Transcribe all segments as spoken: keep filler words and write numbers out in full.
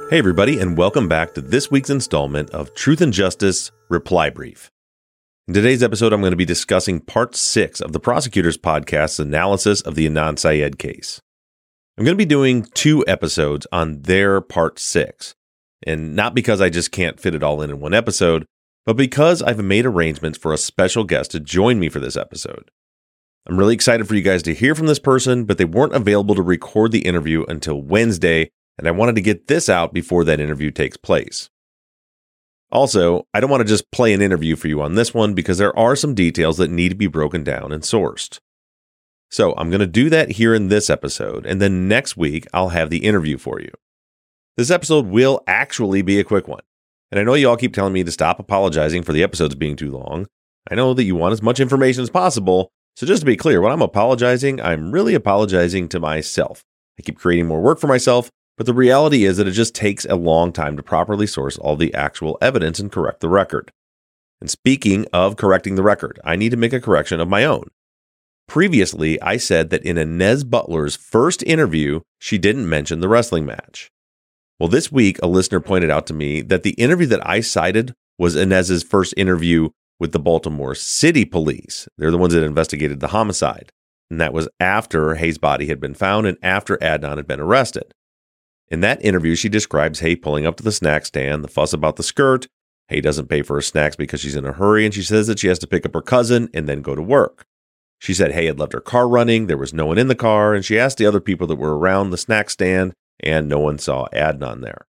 Hey everybody, and welcome back to this week's installment of Truth and Justice Reply Brief. In today's episode, I'm going to be discussing part six of the Prosecutor's Podcast's analysis of the Adnan Syed case. I'm going to be doing two episodes on their part six, and not because I just can't fit it all in in one episode, but because I've made arrangements for a special guest to join me for this episode. I'm really excited for you guys to hear from this person, but they weren't available to record the interview until Wednesday, and I wanted to get this out before that interview takes place. Also, I don't want to just play an interview for you on this one because there are some details that need to be broken down and sourced. So I'm going to do that here in this episode, and then next week I'll have the interview for you. This episode will actually be a quick one, and I know you all keep telling me to stop apologizing for the episodes being too long. I know that you want as much information as possible, so just to be clear, when I'm apologizing, I'm really apologizing to myself. I keep creating more work for myself, but the reality is that it just takes a long time to properly source all the actual evidence and correct the record. And speaking of correcting the record, I need to make a correction of my own. Previously, I said that in Inez Butler's first interview, she didn't mention the wrestling match. Well, this week, a listener pointed out to me that the interview that I cited was Inez's first interview with the Baltimore City Police. They're the ones that investigated the homicide. And that was after Hay's body had been found and after Adnan had been arrested. In that interview, she describes Hay pulling up to the snack stand, the fuss about the skirt. Hay doesn't pay for her snacks because she's in a hurry, and she says that she has to pick up her cousin and then go to work. She said Hay had left her car running, there was no one in the car, and she asked the other people that were around the snack stand, and no one saw Adnan there.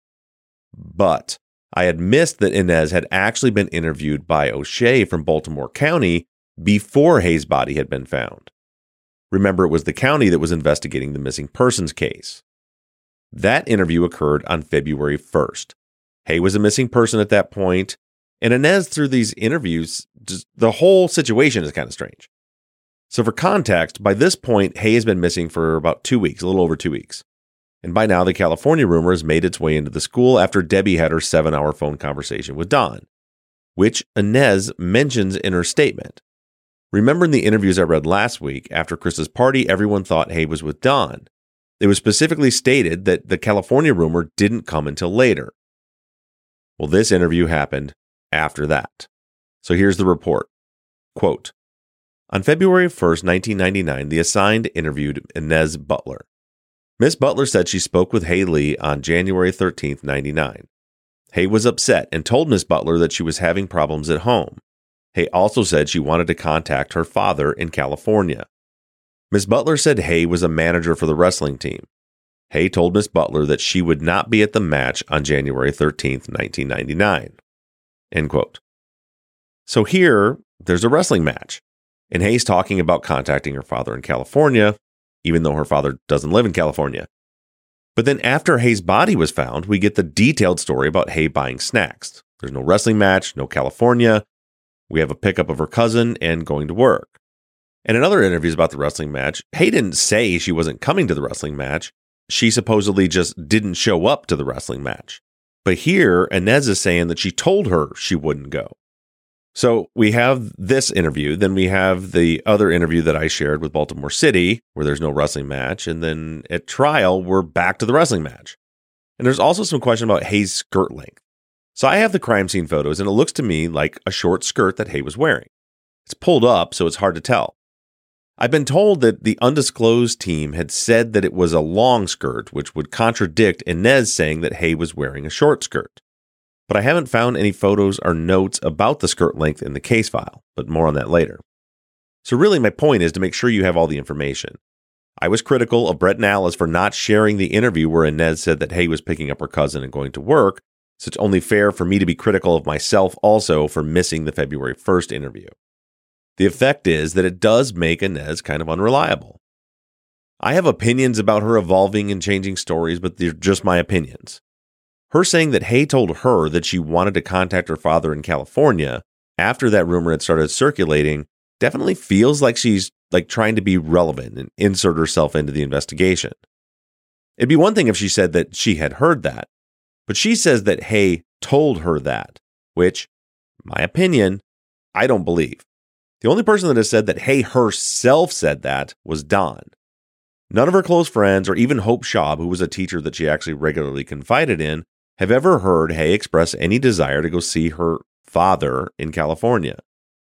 But I had missed that Inez had actually been interviewed by O'Shea from Baltimore County before Hay's body had been found. Remember, it was the county that was investigating the missing persons case. That interview occurred on February first. Hay was a missing person at that point, and Inez, through these interviews, just, the whole situation is kind of strange. So for context, by this point, Hay has been missing for about two weeks, a little over two weeks. And by now, the California rumor has made its way into the school after Debbie had her seven-hour phone conversation with Don, which Inez mentions in her statement. Remember in the interviews I read last week, after Chris's party, everyone thought Hay was with Don. It was specifically stated that the California rumor didn't come until later. Well, this interview happened after that. So here's the report. Quote, on February first, nineteen ninety-nine, the assigned interviewed Inez Butler. Miss Butler said she spoke with Hay Lee on January thirteenth, ninety-nine. Hay was upset and told Miss Butler that she was having problems at home. Hay also said she wanted to contact her father in California. Miss Butler said Hay was a manager for the wrestling team. Hay told Miss Butler that she would not be at the match on January thirteenth, nineteen ninety-nine. End quote. So here, there's a wrestling match, and Hay's talking about contacting her father in California, even though her father doesn't live in California. But then after Hay's body was found, we get the detailed story about Hay buying snacks. There's no wrestling match, no California. We have a pickup of her cousin and going to work. And in other interviews about the wrestling match, Hay didn't say she wasn't coming to the wrestling match. She supposedly just didn't show up to the wrestling match. But here, Inez is saying that she told her she wouldn't go. So we have this interview. Then we have the other interview that I shared with Baltimore City, where there's no wrestling match. And then at trial, we're back to the wrestling match. And there's also some question about Hay's skirt length. So I have the crime scene photos, and it looks to me like a short skirt that Hay was wearing. It's pulled up, so it's hard to tell. I've been told that the undisclosed team had said that it was a long skirt, which would contradict Inez saying that Hay was wearing a short skirt. But I haven't found any photos or notes about the skirt length in the case file, but more on that later. So really my point is to make sure you have all the information. I was critical of Brett and Alice for not sharing the interview where Inez said that Hay was picking up her cousin and going to work, so it's only fair for me to be critical of myself also for missing the February first interview. The effect is that it does make Inez kind of unreliable. I have opinions about her evolving and changing stories, but they're just my opinions. Her saying that Hay told her that she wanted to contact her father in California after that rumor had started circulating definitely feels like she's like trying to be relevant and insert herself into the investigation. It'd be one thing if she said that she had heard that, but she says that Hay told her that, which, my opinion, I don't believe. The only person that has said that Hay herself said that was Don. None of her close friends or even Hope Schaub, who was a teacher that she actually regularly confided in, have ever heard Hay express any desire to go see her father in California.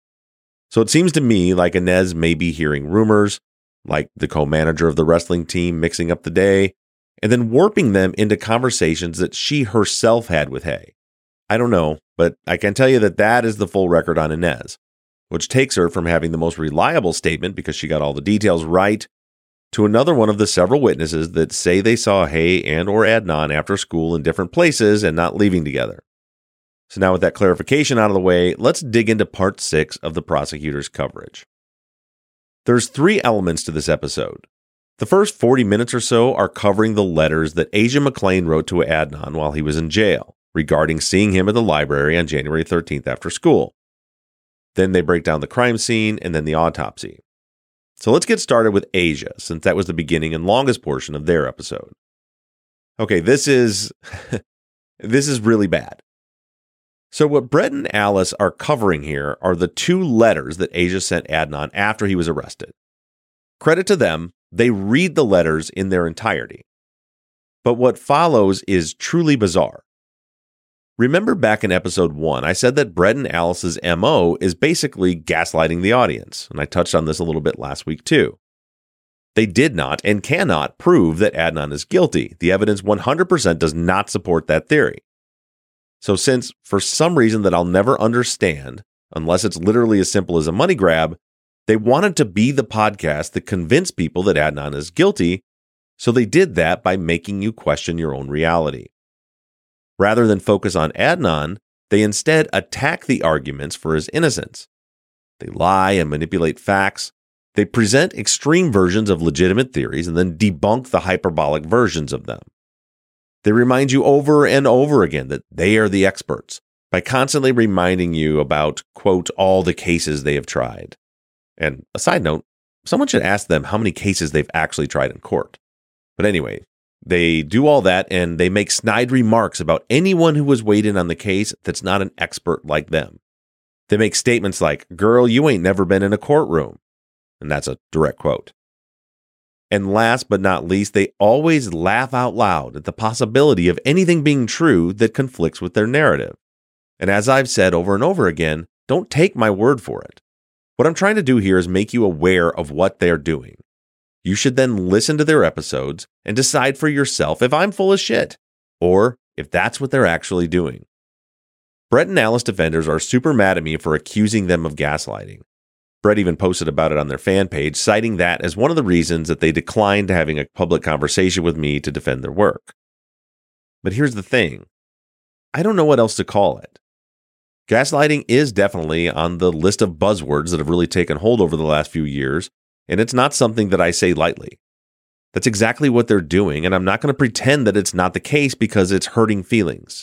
So it seems to me like Inez may be hearing rumors, like the co-manager of the wrestling team mixing up the day, and then warping them into conversations that she herself had with Hay. I don't know, but I can tell you that that is the full record on Inez, which takes her from having the most reliable statement because she got all the details right, to another one of the several witnesses that say they saw Hay and or Adnan after school in different places and not leaving together. So now with that clarification out of the way, let's dig into part six of the prosecutor's coverage. There's three elements to this episode. The first forty minutes or so are covering the letters that Asia McClain wrote to Adnan while he was in jail regarding seeing him at the library on January thirteenth after school. Then they break down the crime scene and then the autopsy. So let's get started with Asia, since that was the beginning and longest portion of their episode. Okay, this is this is really bad. So what Brett and Alice are covering here are the two letters that Asia sent Adnan after he was arrested. Credit to them, they read the letters in their entirety. But what follows is truly bizarre. Remember back in episode one, I said that Brett and Alice's M O is basically gaslighting the audience, and I touched on this a little bit last week too. They did not and cannot prove that Adnan is guilty. The evidence one hundred percent does not support that theory. So since, for some reason that I'll never understand, unless it's literally as simple as a money grab, they wanted to be the podcast that convinced people that Adnan is guilty, so they did that by making you question your own reality. Rather than focus on Adnan, they instead attack the arguments for his innocence. They lie and manipulate facts. They present extreme versions of legitimate theories and then debunk the hyperbolic versions of them. They remind you over and over again that they are the experts by constantly reminding you about, quote, all the cases they have tried. And a side note, someone should ask them how many cases they've actually tried in court. But anyway, they do all that and they make snide remarks about anyone who was weighed in on the case that's not an expert like them. They make statements like, girl, you ain't never been in a courtroom. And that's a direct quote. And last but not least, they always laugh out loud at the possibility of anything being true that conflicts with their narrative. And as I've said over and over again, don't take my word for it. What I'm trying to do here is make you aware of what they're doing. You should then listen to their episodes and decide for yourself if I'm full of shit, or if that's what they're actually doing. Brett and Alice defenders are super mad at me for accusing them of gaslighting. Brett even posted about it on their fan page, citing that as one of the reasons that they declined having a public conversation with me to defend their work. But here's the thing. I don't know what else to call it. Gaslighting is definitely on the list of buzzwords that have really taken hold over the last few years, and it's not something that I say lightly. That's exactly what they're doing, and I'm not going to pretend that it's not the case because it's hurting feelings.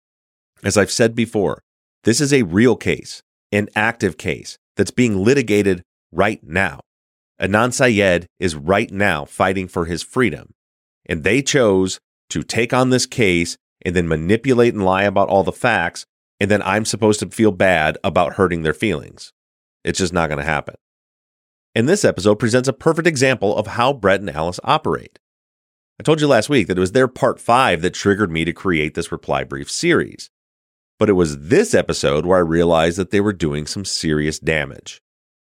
As I've said before, this is a real case, an active case, that's being litigated right now. Adnan Syed is right now fighting for his freedom. And they chose to take on this case and then manipulate and lie about all the facts, and then I'm supposed to feel bad about hurting their feelings. It's just not going to happen. And this episode presents a perfect example of how Brett and Alice operate. I told you last week that it was their part five that triggered me to create this reply brief series. But it was this episode where I realized that they were doing some serious damage.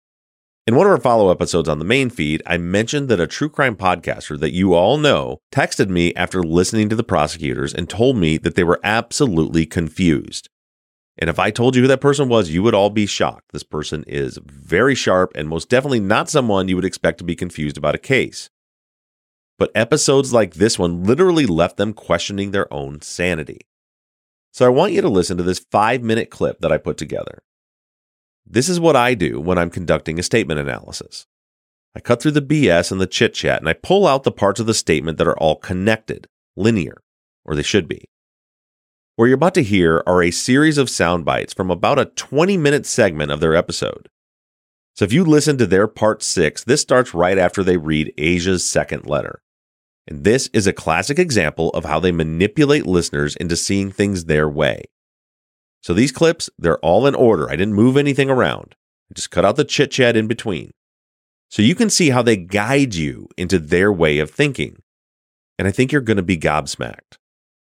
In one of our follow-up episodes on the main feed, I mentioned that a true crime podcaster that you all know texted me after listening to the prosecutors and told me that they were absolutely confused. And if I told you who that person was, you would all be shocked. This person is very sharp and most definitely not someone you would expect to be confused about a case. But episodes like this one literally left them questioning their own sanity. So I want you to listen to this five-minute clip that I put together. This is what I do when I'm conducting a statement analysis. I cut through the B S and the chit-chat, and I pull out the parts of the statement that are all connected, linear, or they should be. What you're about to hear are a series of sound bites from about a twenty-minute segment of their episode. So if you listen to their part six, this starts right after they read Asia's second letter. And this is a classic example of how they manipulate listeners into seeing things their way. So these clips, they're all in order. I didn't move anything around. I just cut out the chit-chat in between. So you can see how they guide you into their way of thinking. And I think you're going to be gobsmacked.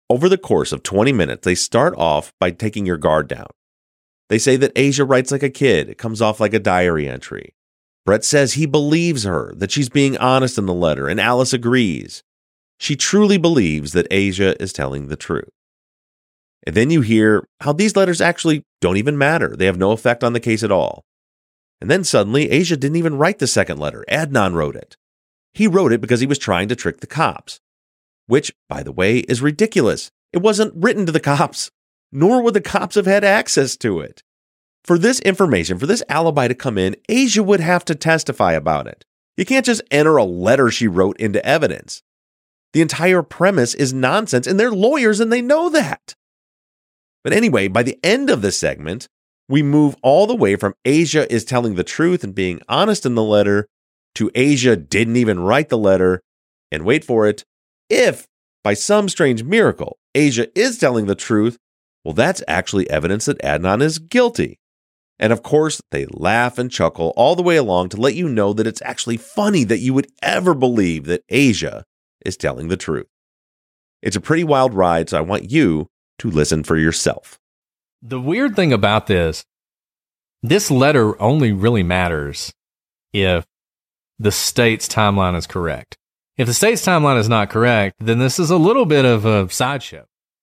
Over the course of twenty minutes, they start off by taking your guard down. They say that Asia writes like a kid. It comes off like a diary entry. Brett says he believes her, that she's being honest in the letter, and Alice agrees. She truly believes that Asia is telling the truth. And then you hear how these letters actually don't even matter. They have no effect on the case at all. And then suddenly, Asia didn't even write the second letter. Adnan wrote it. He wrote it because he was trying to trick the cops. Which, by the way, is ridiculous. It wasn't written to the cops, nor would the cops have had access to it. For this information, for this alibi to come in, Asia would have to testify about it. You can't just enter a letter she wrote into evidence. The entire premise is nonsense, and they're lawyers and they know that. But anyway, by the end of the segment, we move all the way from Asia is telling the truth and being honest in the letter to Asia didn't even write the letter, and wait for it, if, by some strange miracle, Asia is telling the truth, well, that's actually evidence that Adnan is guilty. And of course, they laugh and chuckle all the way along to let you know that it's actually funny that you would ever believe that Asia is telling the truth. It's a pretty wild ride, so I want you to listen for yourself. The weird thing about this, this letter only really matters if the state's timeline is correct. If the state's timeline is not correct, then this is a little bit of a sideshow.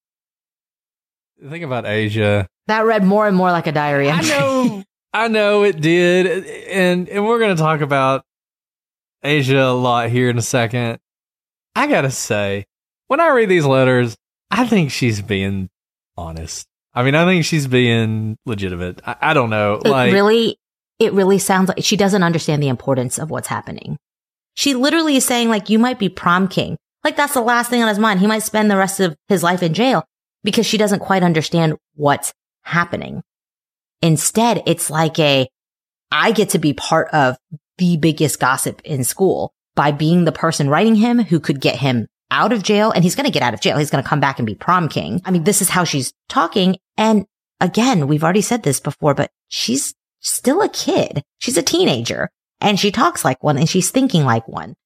Think about Asia. That read more and more like a diary entry. I know, I know it did. And, and we're going to talk about Asia a lot here in a second. I got to say, when I read these letters, I think she's being honest. I mean, I think she's being legitimate. I, I don't know. It like really, it really sounds like she doesn't understand the importance of what's happening. She literally is saying, like, you might be prom king. Like, that's the last thing on his mind. He might spend the rest of his life in jail because she doesn't quite understand what's happening. Instead, it's like a, I get to be part of the biggest gossip in school by being the person writing him who could get him out of jail. And he's going to get out of jail. He's going to come back and be prom king. I mean, this is how she's talking. And again, we've already said this before, but she's still a kid. She's a teenager. And she talks like one and she's thinking like one.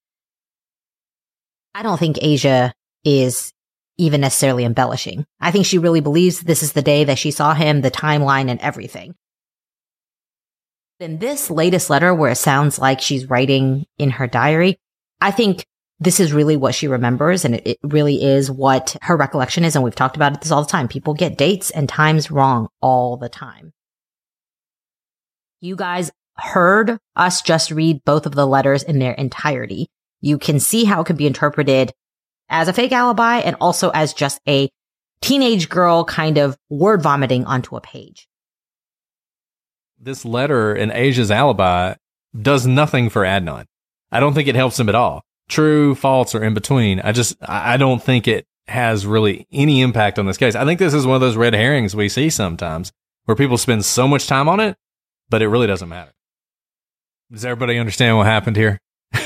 I don't think Asia is even necessarily embellishing. I think she really believes this is the day that she saw him, the timeline and everything. In this latest letter where it sounds like she's writing in her diary, I think this is really what she remembers and it, it really is what her recollection is. And we've talked about this all the time. People get dates and times wrong all the time. You guys heard us just read both of the letters in their entirety. You can see how it could be interpreted as a fake alibi and also as just a teenage girl kind of word vomiting onto a page. This letter in Asia's alibi does nothing for Adnan. I don't think it helps him at all. True, false, or in between. I just, I don't think it has really any impact on this case. I think this is one of those red herrings we see sometimes where people spend so much time on it, but it really doesn't matter. Does everybody understand what happened here?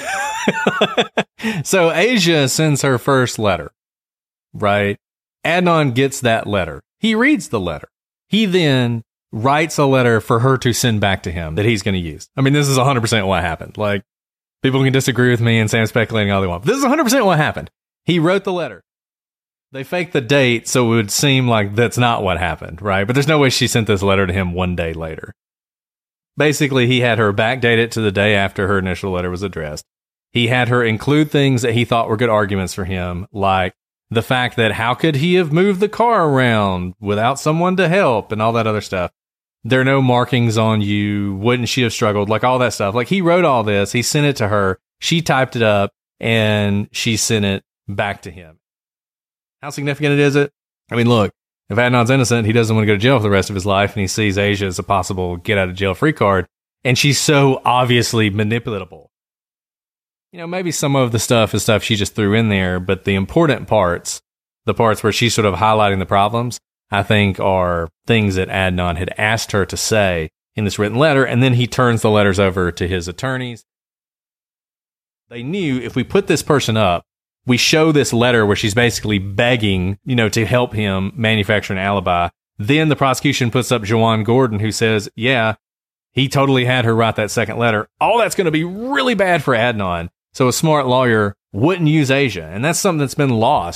So Asia sends her first letter, right? Adnan gets that letter. He reads the letter. He then writes a letter for her to send back to him that he's going to use. I mean, this is one hundred percent what happened. Like, people can disagree with me and say I'm speculating all they want. This is one hundred percent what happened. He wrote the letter. They faked the date, so it would seem like that's not what happened, right? But there's no way she sent this letter to him one day later. Basically, he had her backdate it to the day after her initial letter was addressed. He had her include things that he thought were good arguments for him, like the fact that how could he have moved the car around without someone to help and all that other stuff. There are no markings on you. Wouldn't she have struggled? Like all that stuff. Like he wrote all this. He sent it to her. She typed it up and she sent it back to him. How significant is it? I mean, look, if Adnan's innocent, he doesn't want to go to jail for the rest of his life, and he sees Asia as a possible get out of jail free card, and she's so obviously manipulatable. You know, maybe some of the stuff is stuff she just threw in there, but the important parts, the parts where she's sort of highlighting the problems, I think are things that Adnan had asked her to say in this written letter, and then he turns the letters over to his attorneys. They knew if we put this person up, we show this letter where she's basically begging, you know, to help him manufacture an alibi. Then the prosecution puts up Jawan Gordon, who says, yeah, he totally had her write that second letter. All that's going to be really bad for Adnan. So a smart lawyer wouldn't use Asia. And that's something that's been lost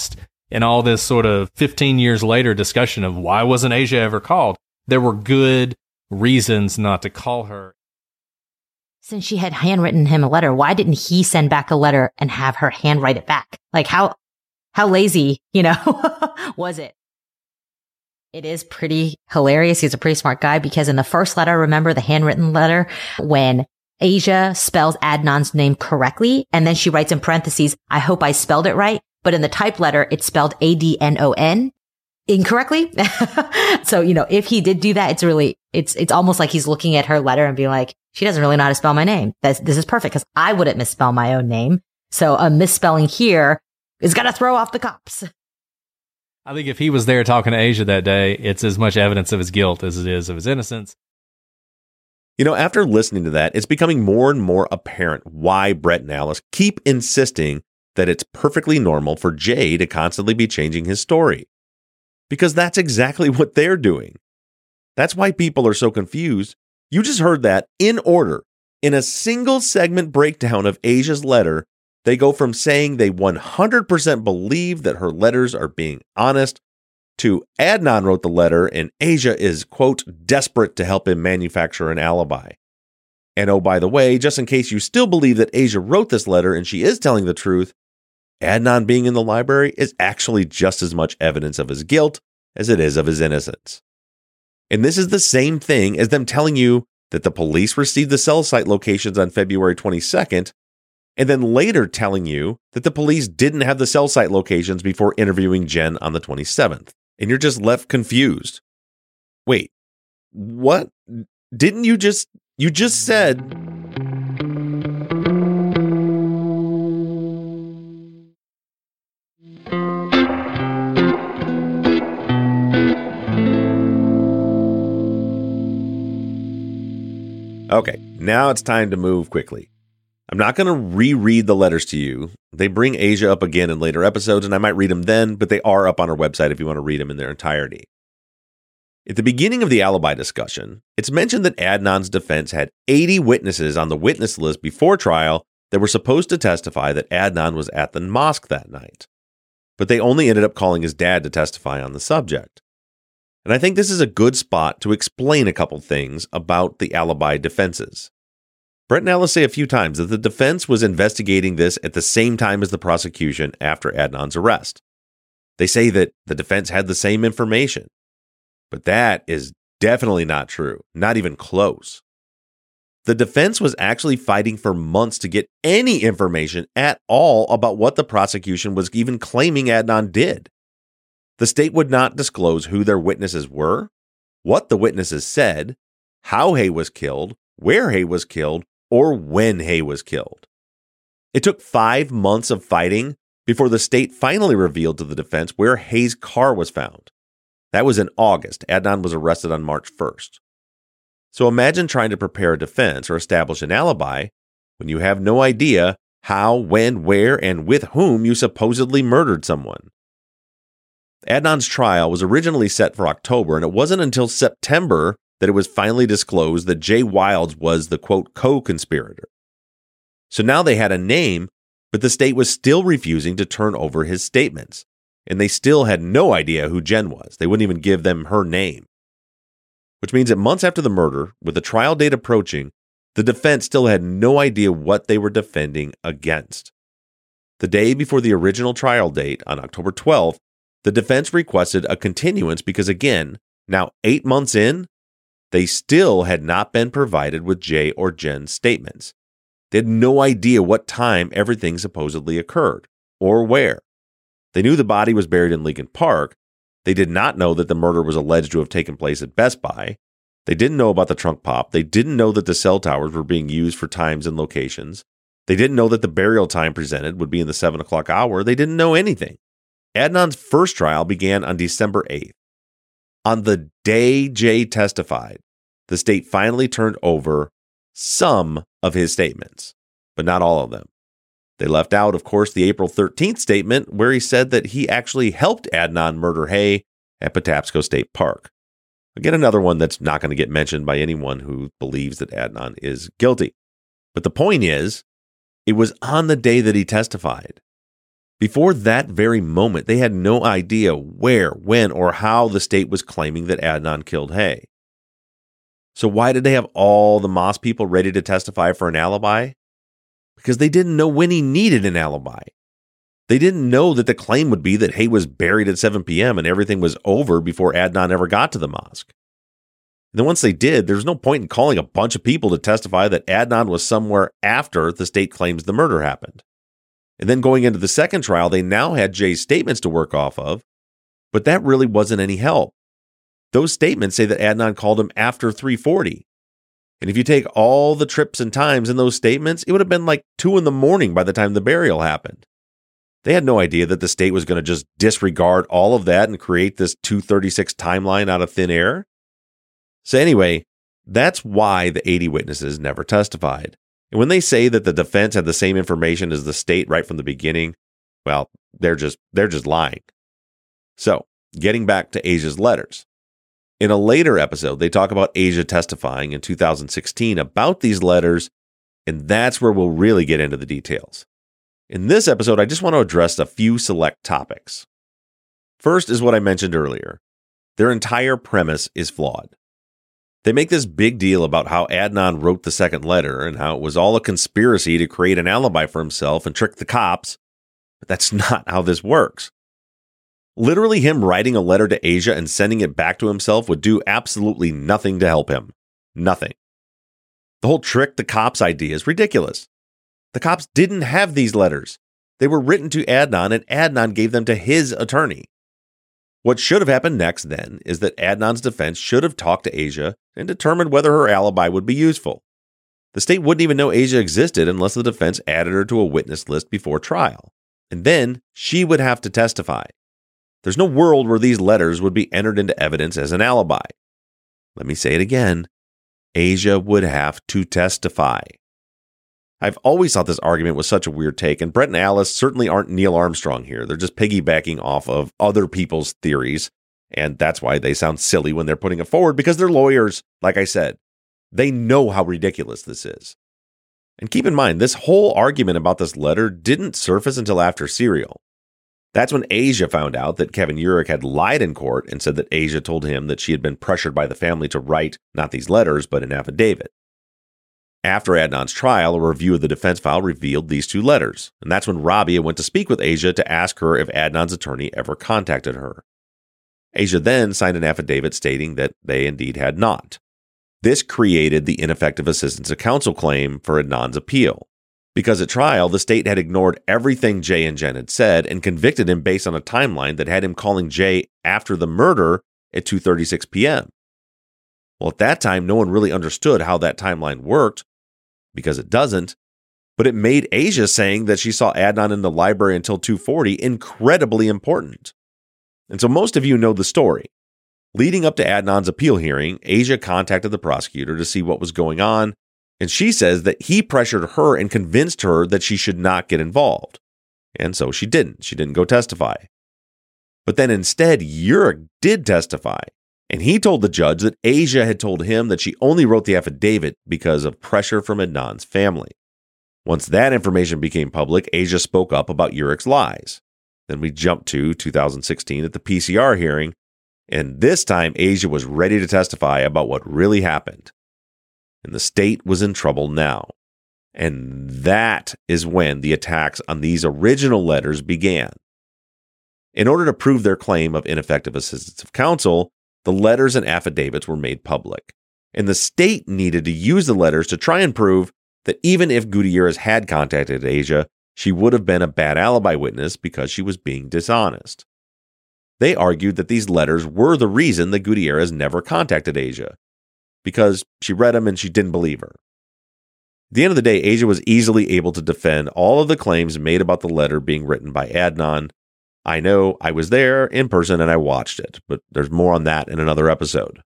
in all this sort of fifteen years later discussion of why wasn't Asia ever called, there were good reasons not to call her. Since she had handwritten him a letter, why didn't he send back a letter and have her handwrite it back? Like how, how lazy, you know, was it? It is pretty hilarious. He's a pretty smart guy because in the first letter, remember the handwritten letter when Asia spells Adnan's name correctly. And then she writes in parentheses, I hope I spelled it right. But in the typed letter, it's spelled A D N O N incorrectly. So, you know, if he did do that, it's really, it's, it's almost like he's looking at her letter and being like, she doesn't really know how to spell my name. This, this is perfect because I wouldn't misspell my own name. So a misspelling here is going to throw off the cops. I think if he was there talking to Asia that day, it's as much evidence of his guilt as it is of his innocence. You know, after listening to that, it's becoming more and more apparent why Brett and Alice keep insisting that it's perfectly normal for Jay to constantly be changing his story. Because that's exactly what they're doing. That's why people are so confused. You just heard that in order. In a single segment breakdown of Asia's letter, they go from saying they one hundred percent believe that her letters are being honest to Adnan wrote the letter and Asia is, quote, desperate to help him manufacture an alibi. And oh, by the way, just in case you still believe that Asia wrote this letter and she is telling the truth, Adnan being in the library is actually just as much evidence of his guilt as it is of his innocence. And this is the same thing as them telling you that the police received the cell site locations on February twenty-second, and then later telling you that the police didn't have the cell site locations before interviewing Jen on the twenty-seventh. And you're just left confused. Wait, what? Didn't you just, you just said... Okay, now it's time to move quickly. I'm not going to reread the letters to you. They bring Asia up again in later episodes, and I might read them then, but they are up on our website if you want to read them in their entirety. At the beginning of the alibi discussion, it's mentioned that Adnan's defense had eighty witnesses on the witness list before trial that were supposed to testify that Adnan was at the mosque that night. But they only ended up calling his dad to testify on the subject. And I think this is a good spot to explain a couple things about the alibi defenses. Brett and Alice say a few times that the defense was investigating this at the same time as the prosecution after Adnan's arrest. They say that the defense had the same information. But that is definitely not true, not even close. The defense was actually fighting for months to get any information at all about what the prosecution was even claiming Adnan did. The state would not disclose who their witnesses were, what the witnesses said, how Hay was killed, where Hay was killed, or when Hay was killed. It took five months of fighting before the state finally revealed to the defense where Hay's car was found. That was in August. Adnan was arrested on March first. So imagine trying to prepare a defense or establish an alibi when you have no idea how, when, where, and with whom you supposedly murdered someone. Adnan's trial was originally set for October, and it wasn't until September that it was finally disclosed that Jay Wilds was the, quote, co-conspirator. So now they had a name, but the state was still refusing to turn over his statements, and they still had no idea who Jen was. They wouldn't even give them her name. Which means that months after the murder, with the trial date approaching, the defense still had no idea what they were defending against. The day before the original trial date, on October twelfth, the defense requested a continuance because, again, now eight months in, they still had not been provided with Jay or Jen's statements. They had no idea what time everything supposedly occurred or where. They knew the body was buried in Lincoln Park. They did not know that the murder was alleged to have taken place at Best Buy. They didn't know about the trunk pop. They didn't know that the cell towers were being used for times and locations. They didn't know that the burial time presented would be in the seven o'clock hour. They didn't know anything. Adnan's first trial began on December eighth. On the day Jay testified, the state finally turned over some of his statements, but not all of them. They left out, of course, the April thirteenth statement where he said that he actually helped Adnan murder Hay at Patapsco State Park. Again, another one that's not going to get mentioned by anyone who believes that Adnan is guilty. But the point is, it was on the day that he testified. Before that very moment, they had no idea where, when, or how the state was claiming that Adnan killed Hay. So why did they have all the Moss people ready to testify for an alibi? Because they didn't know when he needed an alibi. They didn't know that the claim would be that Hay was buried at seven p.m. and everything was over before Adnan ever got to the mosque. And then once they did, there's no point in calling a bunch of people to testify that Adnan was somewhere after the state claims the murder happened. And then going into the second trial, they now had Jay's statements to work off of, but that really wasn't any help. Those statements say that Adnan called him after three forty. And if you take all the trips and times in those statements, it would have been like two in the morning by the time the burial happened. They had no idea that the state was going to just disregard all of that and create this two thirty-six timeline out of thin air. So anyway, that's why the eighty witnesses never testified. And when they say that the defense had the same information as the state right from the beginning, well, they're just they're just lying. So, getting back to Asia's letters. In a later episode, they talk about Asia testifying in two thousand sixteen about these letters, and that's where we'll really get into the details. In this episode, I just want to address a few select topics. First is what I mentioned earlier. Their entire premise is flawed. They make this big deal about how Adnan wrote the second letter and how it was all a conspiracy to create an alibi for himself and trick the cops, but that's not how this works. Literally, him writing a letter to Asia and sending it back to himself would do absolutely nothing to help him. Nothing. The whole trick the cops idea is ridiculous. The cops didn't have these letters. They were written to Adnan, and Adnan gave them to his attorney. What should have happened next, then, is that Adnan's defense should have talked to Asia and determined whether her alibi would be useful. The state wouldn't even know Asia existed unless the defense added her to a witness list before trial. And then she would have to testify. There's no world where these letters would be entered into evidence as an alibi. Let me say it again. Asia would have to testify. I've always thought this argument was such a weird take, and Brett and Alice certainly aren't Neil Armstrong here. They're just piggybacking off of other people's theories, and that's why they sound silly when they're putting it forward, because they're lawyers, like I said. They know how ridiculous this is. And keep in mind, this whole argument about this letter didn't surface until after Serial. That's when Asia found out that Kevin Urich had lied in court and said that Asia told him that she had been pressured by the family to write not these letters, but an affidavit. After Adnan's trial, a review of the defense file revealed these two letters, and that's when Rabia went to speak with Asia to ask her if Adnan's attorney ever contacted her. Asia then signed an affidavit stating that they indeed had not. This created the ineffective assistance of counsel claim for Adnan's appeal, because at trial, the state had ignored everything Jay and Jen had said and convicted him based on a timeline that had him calling Jay after the murder at two thirty-six p.m. Well, at that time, no one really understood how that timeline worked, because it doesn't, but it made Asia saying that she saw Adnan in the library until two forty incredibly important. And so most of you know the story. Leading up to Adnan's appeal hearing, Asia contacted the prosecutor to see what was going on, and she says that he pressured her and convinced her that she should not get involved. And so she didn't. She didn't go testify. But then instead, Urich did testify. And he told the judge that Asia had told him that she only wrote the affidavit because of pressure from Adnan's family. Once that information became public, Asia spoke up about Urich's lies. Then we jumped to two thousand sixteen at the P C R hearing, and this time Asia was ready to testify about what really happened. And the state was in trouble now. And that is when the attacks on these original letters began. In order to prove their claim of ineffective assistance of counsel, the letters and affidavits were made public, and the state needed to use the letters to try and prove that even if Gutierrez had contacted Asia, she would have been a bad alibi witness because she was being dishonest. They argued that these letters were the reason that Gutierrez never contacted Asia, because she read them and she didn't believe her. At the end of the day, Asia was easily able to defend all of the claims made about the letter being written by Adnan. I know I was there in person and I watched it, but there's more on that in another episode.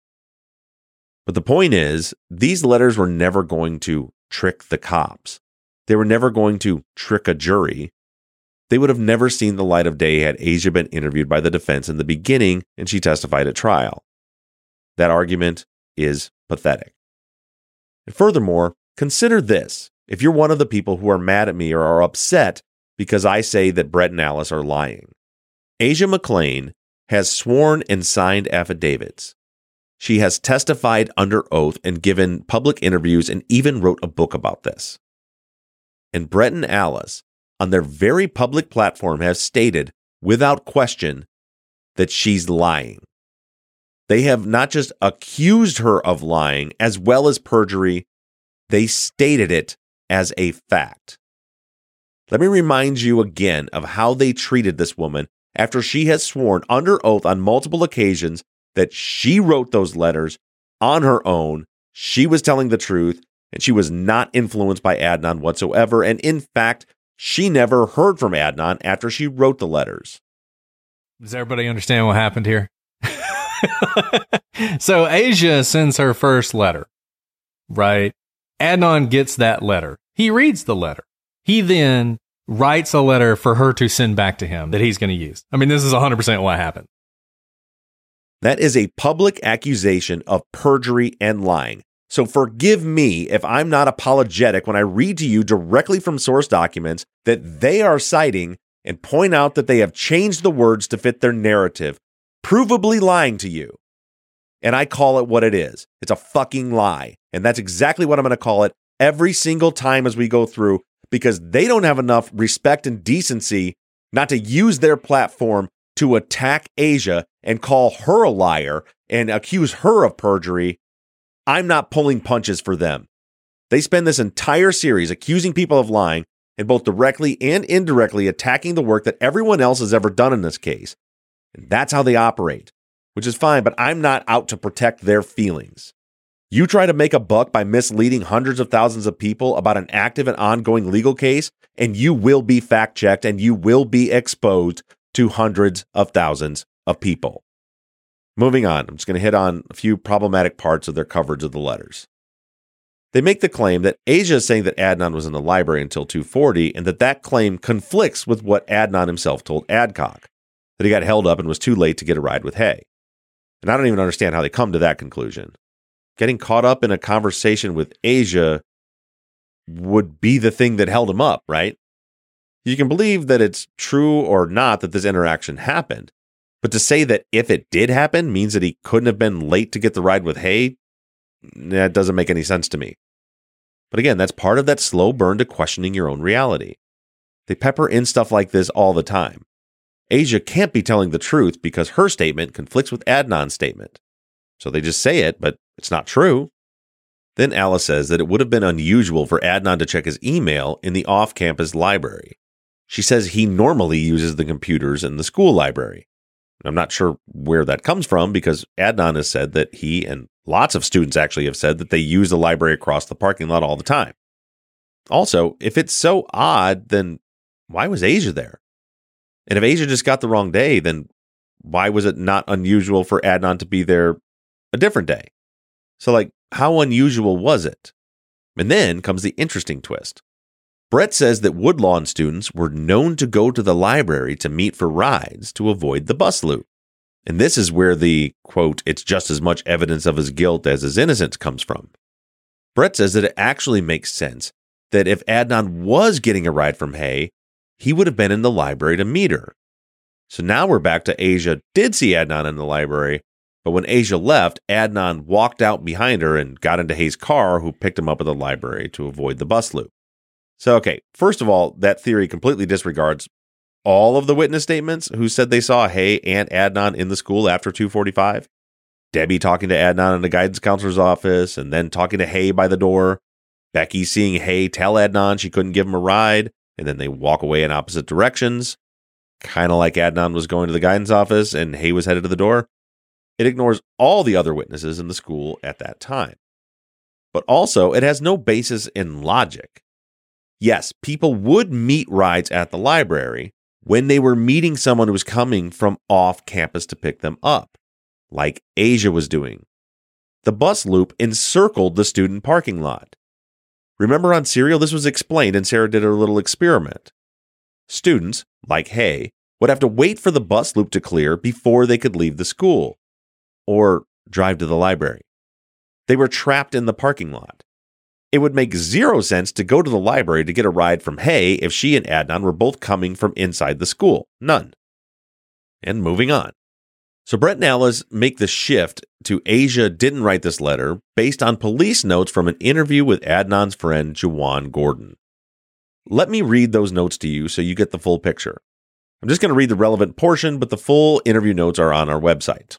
But the point is, these letters were never going to trick the cops. They were never going to trick a jury. They would have never seen the light of day had Asia been interviewed by the defense in the beginning and she testified at trial. That argument is pathetic. And furthermore, consider this. If you're one of the people who are mad at me or are upset because I say that Brett and Alice are lying. Asia McClain has sworn and signed affidavits. She has testified under oath and given public interviews and even wrote a book about this. And Brett and Alice, on their very public platform, have stated without question that she's lying. They have not just accused her of lying as well as perjury, they stated it as a fact. Let me remind you again of how they treated this woman after she has sworn under oath on multiple occasions that she wrote those letters on her own, she was telling the truth, and she was not influenced by Adnan whatsoever. And in fact, she never heard from Adnan after she wrote the letters. Does everybody understand what happened here? So Asia sends her first letter, right? Adnan gets that letter. He reads the letter. He then writes a letter for her to send back to him that he's going to use. I mean, this is one hundred percent what happened. That is a public accusation of perjury and lying. So forgive me if I'm not apologetic when I read to you directly from source documents that they are citing and point out that they have changed the words to fit their narrative, provably lying to you. And I call it what it is. It's a fucking lie. And that's exactly what I'm going to call it every single time as we go through, because they don't have enough respect and decency not to use their platform to attack Asia and call her a liar and accuse her of perjury. I'm not pulling punches for them. They spend this entire series accusing people of lying and both directly and indirectly attacking the work that everyone else has ever done in this case. And that's how they operate, which is fine, but I'm not out to protect their feelings. You try to make a buck by misleading hundreds of thousands of people about an active and ongoing legal case, and you will be fact-checked and you will be exposed to hundreds of thousands of people. Moving on, I'm just going to hit on a few problematic parts of their coverage of the letters. They make the claim that Asia is saying that Adnan was in the library until two forty, and that that claim conflicts with what Adnan himself told Adcock, that he got held up and was too late to get a ride with Hay. And I don't even understand how they come to that conclusion. Getting caught up in a conversation with Asia would be the thing that held him up, right? You can believe that it's true or not that this interaction happened, but to say that if it did happen means that he couldn't have been late to get the ride with Hay, that doesn't make any sense to me. But again, that's part of that slow burn to questioning your own reality. They pepper in stuff like this all the time. Asia can't be telling the truth because her statement conflicts with Adnan's statement. So they just say it, but it's not true. Then Alice says that it would have been unusual for Adnan to check his email in the off-campus library. She says he normally uses the computers in the school library. I'm not sure where that comes from because Adnan has said that he and lots of students actually have said that they use the library across the parking lot all the time. Also, if it's so odd, then why was Asia there? And if Asia just got the wrong day, then why was it not unusual for Adnan to be there a different day? So, like, how unusual was it? And then comes the interesting twist. Brett says that Woodlawn students were known to go to the library to meet for rides to avoid the bus loop. And this is where the, quote, it's just as much evidence of his guilt as his innocence comes from. Brett says that it actually makes sense that if Adnan was getting a ride from Hay, he would have been in the library to meet her. So now we're back to Asia did see Adnan in the library, but when Asia left, Adnan walked out behind her and got into Hay's car, who picked him up at the library to avoid the bus loop. So, okay, first of all, that theory completely disregards all of the witness statements who said they saw Hay and Adnan in the school after two forty-five. Debbie talking to Adnan in the guidance counselor's office and then talking to Hay by the door. Becky seeing Hay tell Adnan she couldn't give him a ride, and then they walk away in opposite directions. Kind of like Adnan was going to the guidance office and Hay was headed to the door. It ignores all the other witnesses in the school at that time. But also, it has no basis in logic. Yes, people would meet rides at the library when they were meeting someone who was coming from off campus to pick them up, like Asia was doing. The bus loop encircled the student parking lot. Remember on Serial, this was explained and Sarah did a little experiment. Students, like Hay, would have to wait for the bus loop to clear before they could leave the school or drive to the library. They were trapped in the parking lot. It would make zero sense to go to the library to get a ride from Hay if she and Adnan were both coming from inside the school. None. And moving on. So Brett and Alice make the shift to Asia didn't write this letter based on police notes from an interview with Adnan's friend Juwan Gordon. Let me read those notes to you so you get the full picture. I'm just going to read the relevant portion, but the full interview notes are on our website.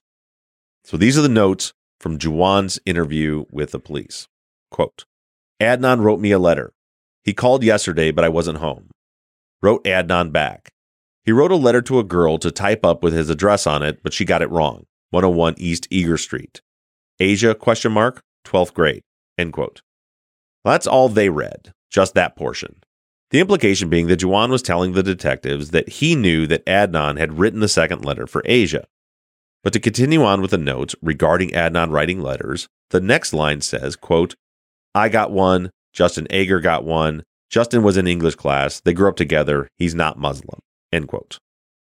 So these are the notes from Juwan's interview with the police. Quote, Adnan wrote me a letter. He called yesterday, but I wasn't home. Wrote Adnan back. He wrote a letter to a girl to type up with his address on it, but she got it wrong. one oh one East Eager Street. Asia, question mark, twelfth grade, end quote. Well, that's all they read, just that portion. The implication being that Juwan was telling the detectives that he knew that Adnan had written the second letter for Asia. But to continue on with the notes regarding Adnan writing letters, the next line says, quote, I got one, Justin Ager got one, Justin was in English class, they grew up together, he's not Muslim, end quote.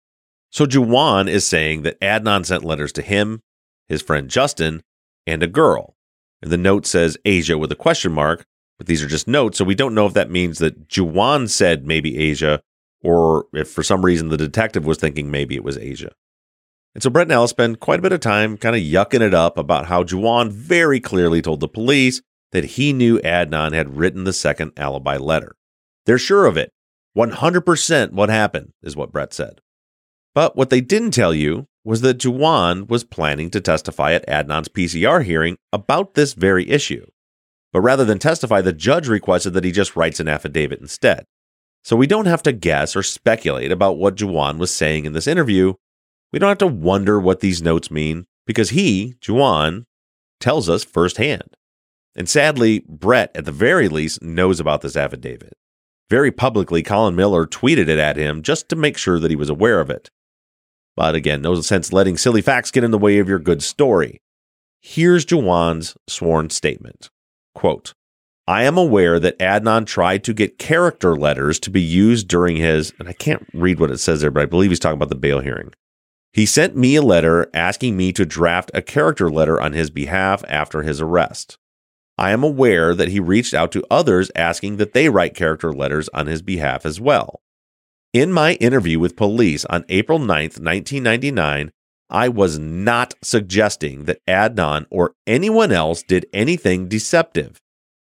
So Juwan is saying that Adnan sent letters to him, his friend Justin, and a girl. And the note says Asia with a question mark, but these are just notes, so we don't know if that means that Juwan said maybe Asia, or if for some reason the detective was thinking maybe it was Asia. And so Brett and Alice spend quite a bit of time kind of yucking it up about how Juwan very clearly told the police that he knew Adnan had written the second alibi letter. They're sure of it. one hundred percent what happened, is what Brett said. But what they didn't tell you was that Juwan was planning to testify at Adnan's P C R hearing about this very issue. But rather than testify, the judge requested that he just writes an affidavit instead. So we don't have to guess or speculate about what Juwan was saying in this interview. We don't have to wonder what these notes mean because he, Juwan, tells us firsthand. And sadly, Brett, at the very least, knows about this affidavit. Very publicly, Colin Miller tweeted it at him just to make sure that he was aware of it. But again, no sense letting silly facts get in the way of your good story. Here's Juwan's sworn statement. Quote, I am aware that Adnan tried to get character letters to be used during his, and I can't read what it says there, but I believe he's talking about the bail hearing. He sent me a letter asking me to draft a character letter on his behalf after his arrest. I am aware that he reached out to others asking that they write character letters on his behalf as well. In my interview with police on April ninth, nineteen ninety-nine, I was not suggesting that Adnan or anyone else did anything deceptive.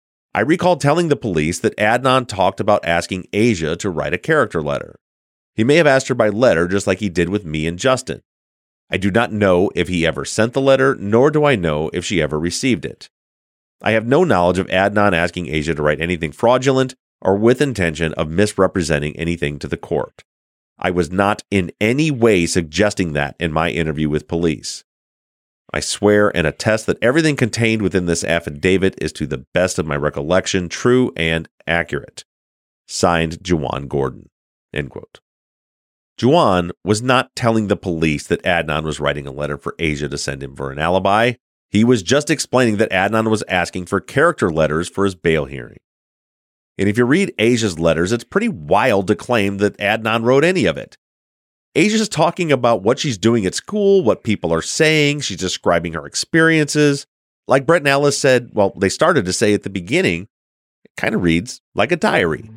I recall telling the police that Adnan talked about asking Asia to write a character letter. He may have asked her by letter just like he did with me and Justin. I do not know if he ever sent the letter, nor do I know if she ever received it. I have no knowledge of Adnan asking Asia to write anything fraudulent or with intention of misrepresenting anything to the court. I was not in any way suggesting that in my interview with police. I swear and attest that everything contained within this affidavit is to the best of my recollection true and accurate. Signed, Juwan Gordon. End quote. Juwan was not telling the police that Adnan was writing a letter for Asia to send him for an alibi. He was just explaining that Adnan was asking for character letters for his bail hearing. And if you read Asia's letters, it's pretty wild to claim that Adnan wrote any of it. Asia's talking about what she's doing at school, what people are saying. She's describing her experiences. Like Brett and Alice said, well, they started to say at the beginning, it kind of reads like a diary.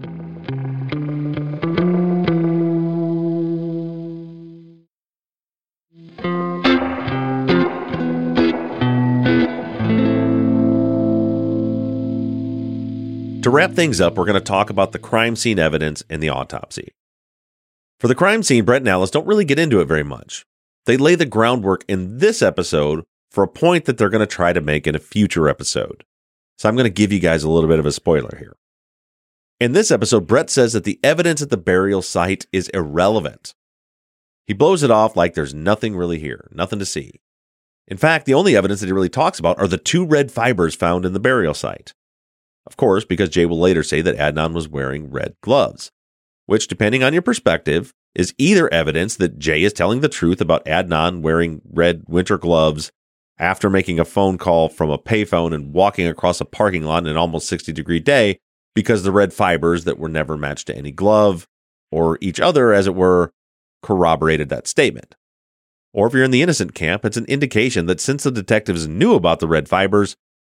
To wrap things up, we're going to talk about the crime scene evidence and the autopsy. For the crime scene, Brett and Alice don't really get into it very much. They lay the groundwork in this episode for a point that they're going to try to make in a future episode. So I'm going to give you guys a little bit of a spoiler here. In this episode, Brett says that the evidence at the burial site is irrelevant. He blows it off like there's nothing really here, nothing to see. In fact, the only evidence that he really talks about are the two red fibers found in the burial site. Of course, because Jay will later say that Adnan was wearing red gloves, which, depending on your perspective, is either evidence that Jay is telling the truth about Adnan wearing red winter gloves after making a phone call from a payphone and walking across a parking lot in an almost sixty degree day because the red fibers that were never matched to any glove or each other, as it were, corroborated that statement. Or if you're in the innocent camp, it's an indication that since the detectives knew about the red fibers,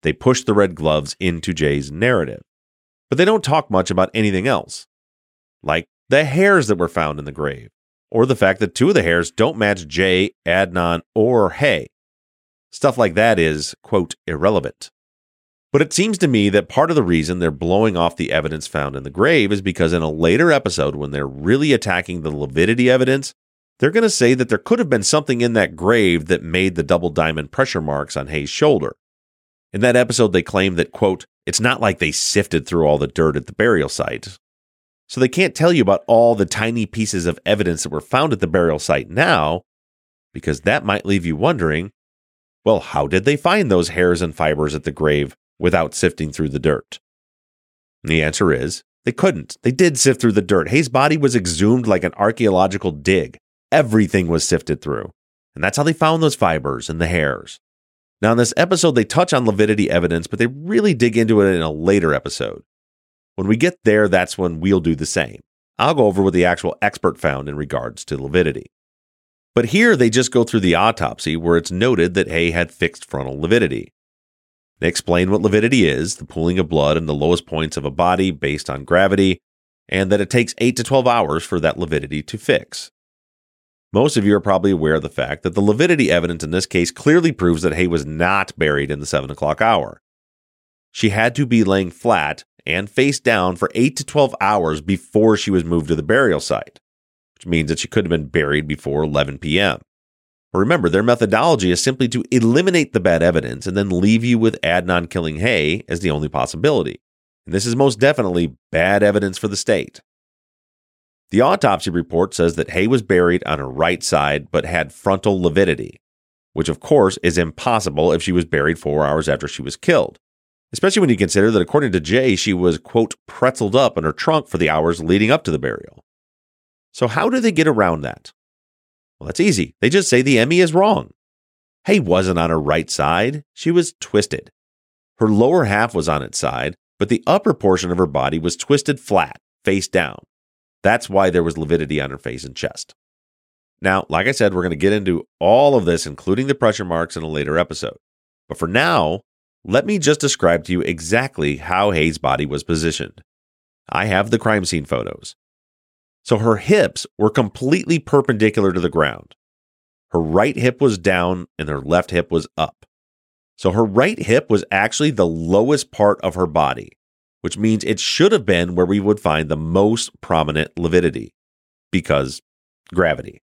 they push the red gloves into Jay's narrative. But they don't talk much about anything else, like the hairs that were found in the grave, or the fact that two of the hairs don't match Jay, Adnan, or Hay. Stuff like that is, quote, irrelevant. But it seems to me that part of the reason they're blowing off the evidence found in the grave is because in a later episode, when they're really attacking the lividity evidence, they're going to say that there could have been something in that grave that made the double diamond pressure marks on Hay's shoulder. In that episode, they claim that, quote, it's not like they sifted through all the dirt at the burial site. So they can't tell you about all the tiny pieces of evidence that were found at the burial site now, because that might leave you wondering, well, how did they find those hairs and fibers at the grave without sifting through the dirt? And the answer is, they couldn't. They did sift through the dirt. Hay's body was exhumed like an archaeological dig. Everything was sifted through. And that's how they found those fibers and the hairs. Now, in this episode, they touch on lividity evidence, but they really dig into it in a later episode. When we get there, that's when we'll do the same. I'll go over what the actual expert found in regards to lividity. But here, they just go through the autopsy where it's noted that Hay had fixed frontal lividity. They explain what lividity is, the pooling of blood in the lowest points of a body based on gravity, and that it takes eight to twelve hours for that lividity to fix. Most of you are probably aware of the fact that the lividity evidence in this case clearly proves that Hay was not buried in the seven o'clock hour. She had to be laying flat and face down for eight to twelve hours before she was moved to the burial site, which means that she could have been buried before eleven p.m. Remember, their methodology is simply to eliminate the bad evidence and then leave you with Adnan killing Hay as the only possibility. And this is most definitely bad evidence for the state. The autopsy report says that Hay was buried on her right side but had frontal lividity, which of course is impossible if she was buried four hours after she was killed, especially when you consider that according to Jay, she was, quote, pretzeled up in her trunk for the hours leading up to the burial. So how do they get around that? Well, that's easy. They just say the M E is wrong. Hay wasn't on her right side. She was twisted. Her lower half was on its side, but the upper portion of her body was twisted flat, face down. That's why there was lividity on her face and chest. Now, like I said, we're going to get into all of this, including the pressure marks, in a later episode. But for now, let me just describe to you exactly how Hay's body was positioned. I have the crime scene photos. So her hips were completely perpendicular to the ground. Her right hip was down and her left hip was up. So her right hip was actually the lowest part of her body, which means it should have been where we would find the most prominent lividity, because gravity.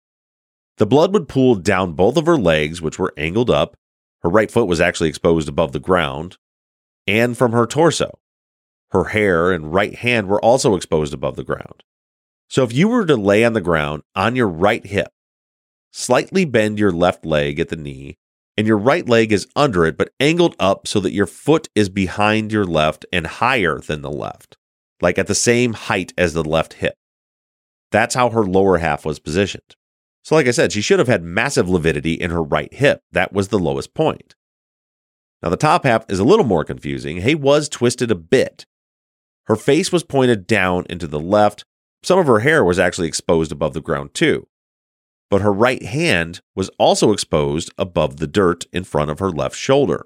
The blood would pool down both of her legs, which were angled up. Her right foot was actually exposed above the ground, and from her torso. Her hair and right hand were also exposed above the ground. So if you were to lay on the ground on your right hip, slightly bend your left leg at the knee, and your right leg is under it but angled up so that your foot is behind your left and higher than the left, like at the same height as the left hip. That's how her lower half was positioned. So like I said, she should have had massive lividity in her right hip. That was the lowest point. Now the top half is a little more confusing. Hay was twisted a bit. Her face was pointed down into the left. Some of her hair was actually exposed above the ground too. But her right hand was also exposed above the dirt in front of her left shoulder.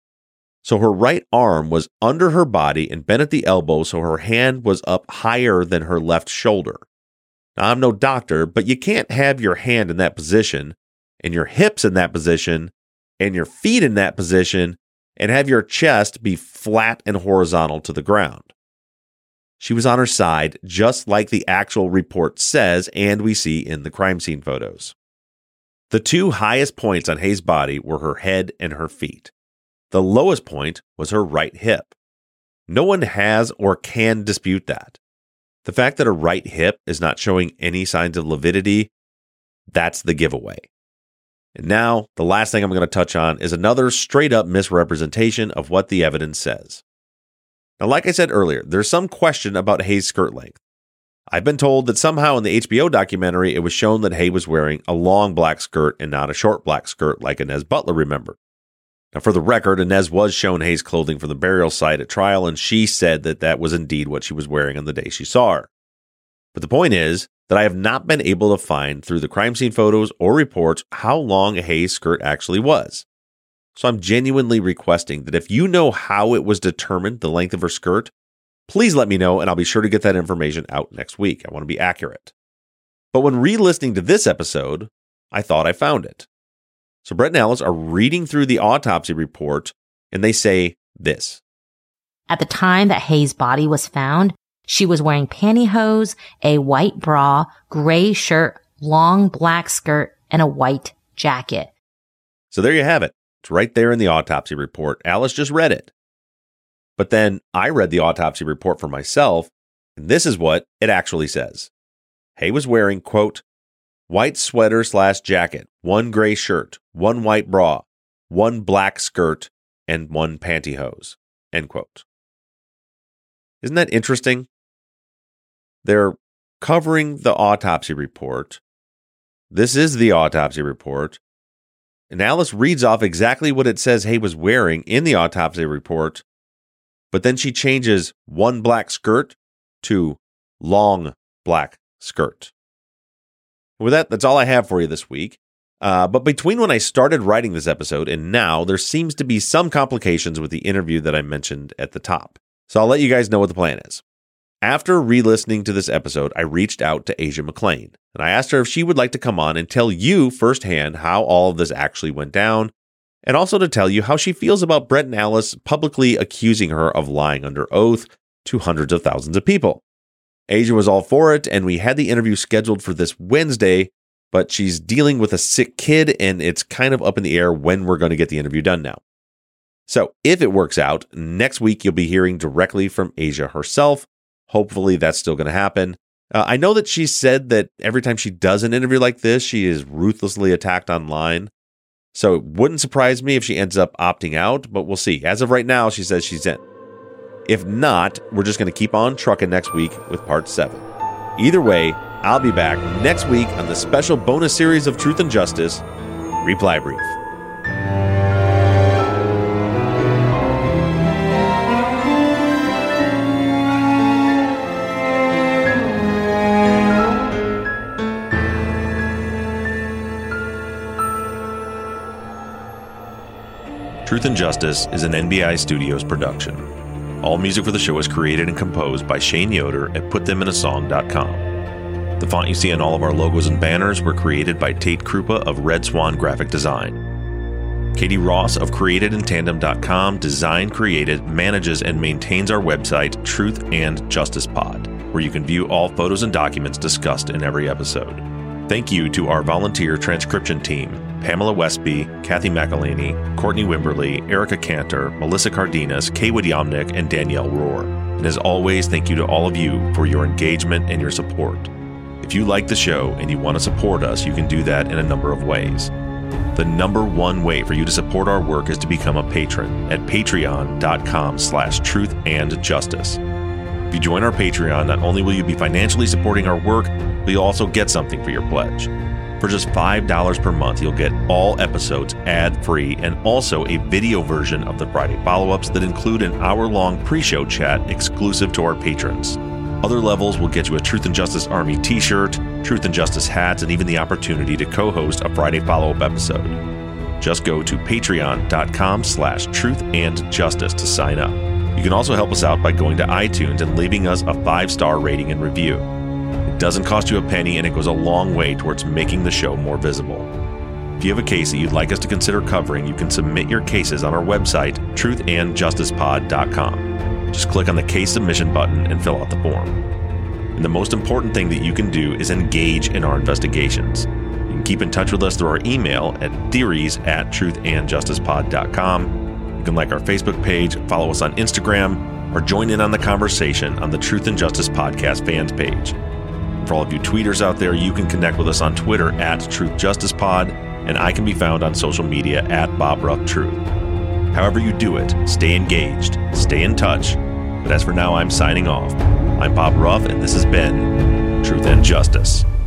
So her right arm was under her body and bent at the elbow, so her hand was up higher than her left shoulder. Now, I'm no doctor, but you can't have your hand in that position, and your hips in that position, and your feet in that position, and have your chest be flat and horizontal to the ground. She was on her side, just like the actual report says, and we see in the crime scene photos. The two highest points on Hay's body were her head and her feet. The lowest point was her right hip. No one has or can dispute that. The fact that her right hip is not showing any signs of lividity, that's the giveaway. And now, the last thing I'm going to touch on is another straight-up misrepresentation of what the evidence says. Now, like I said earlier, there's some question about Hay's skirt length. I've been told that somehow in the H B O documentary, it was shown that Hay was wearing a long black skirt and not a short black skirt like Inez Butler remembered. Now, for the record, Inez was shown Hay's clothing from the burial site at trial, and she said that that was indeed what she was wearing on the day she saw her. But the point is that I have not been able to find through the crime scene photos or reports how long Hay's skirt actually was. So I'm genuinely requesting that if you know how it was determined, the length of her skirt, please let me know, and I'll be sure to get that information out next week. I want to be accurate. But when re-listening to this episode, I thought I found it. So Brett and Alice are reading through the autopsy report, and they say this. At the time that Hayes' body was found, she was wearing pantyhose, a white bra, gray shirt, long black skirt, and a white jacket. So there you have it. It's right there in the autopsy report. Alice just read it. But then I read the autopsy report for myself, and this is what it actually says. Hay was wearing, quote, white sweater slash jacket, one gray shirt, one white bra, one black skirt, and one pantyhose, end quote. Isn't that interesting? They're covering the autopsy report. This is the autopsy report. And Alice reads off exactly what it says Hay was wearing in the autopsy report, but then she changes one black skirt to long black skirt. With that, that's all I have for you this week. Uh, but between when I started writing this episode and now, there seems to be some complications with the interview that I mentioned at the top. So I'll let you guys know what the plan is. After re-listening to this episode, I reached out to Asia McClain, and I asked her if she would like to come on and tell you firsthand how all of this actually went down, and also to tell you how she feels about Brett and Alice publicly accusing her of lying under oath to hundreds of thousands of people. Asia was all for it, and we had the interview scheduled for this Wednesday, but she's dealing with a sick kid, and it's kind of up in the air when we're going to get the interview done now. So if it works out, next week you'll be hearing directly from Asia herself. Hopefully that's still going to happen. Uh, I know that she said that every time she does an interview like this, she is ruthlessly attacked online. So it wouldn't surprise me if she ends up opting out, but we'll see. As of right now, she says she's in. If not, we're just going to keep on trucking next week with part seven. Either way, I'll be back next week on the special bonus series of Truth and Justice, Reply Brief. Truth and Justice is an N B I Studios production. All music for the show is created and composed by Shane Yoder at put them in a song dot com. The font you see on all of our logos and banners were created by Tate Krupa of Red Swan Graphic Design. Katie Ross of created in tandem dot com designed, created, manages, and maintains our website, Truth and Justice Pod, where you can view all photos and documents discussed in every episode. Thank you to our volunteer transcription team, Pamela Westby, Kathy McElhaney, Courtney Wimberly, Erica Cantor, Melissa Cardenas, Kaywood Yomnick, and Danielle Rohr. And as always, thank you to all of you for your engagement and your support. If you like the show and you want to support us, you can do that in a number of ways. The number one way for you to support our work is to become a patron at patreon.com slash truth and justice. If you join our Patreon, not only will you be financially supporting our work, but you'll also get something for your pledge. For just five dollars per month, you'll get all episodes ad-free and also a video version of the Friday follow-ups that include an hour-long pre-show chat exclusive to our patrons. Other levels will get you a Truth and Justice Army t-shirt, Truth and Justice hats, and even the opportunity to co-host a Friday follow-up episode. Just go to patreon.com slash truth and justice to sign up. You can also help us out by going to iTunes and leaving us a five-star rating and review. It doesn't cost you a penny, and it goes a long way towards making the show more visible. If you have a case that you'd like us to consider covering, you can submit your cases on our website, truth and justice pod dot com. Just click on the case submission button and fill out the form. And the most important thing that you can do is engage in our investigations. You can keep in touch with us through our email at theories at truth and justice pod dot com. You can like our Facebook page, follow us on Instagram, or join in on the conversation on the Truth and Justice Podcast fans page. For all of you tweeters out there, you can connect with us on Twitter at Truth Justice Pod, and I can be found on social media at Bob Ruff Truth. However you do it, stay engaged, stay in touch. But as for now, I'm signing off. I'm Bob Ruff, and this has been Truth and Justice.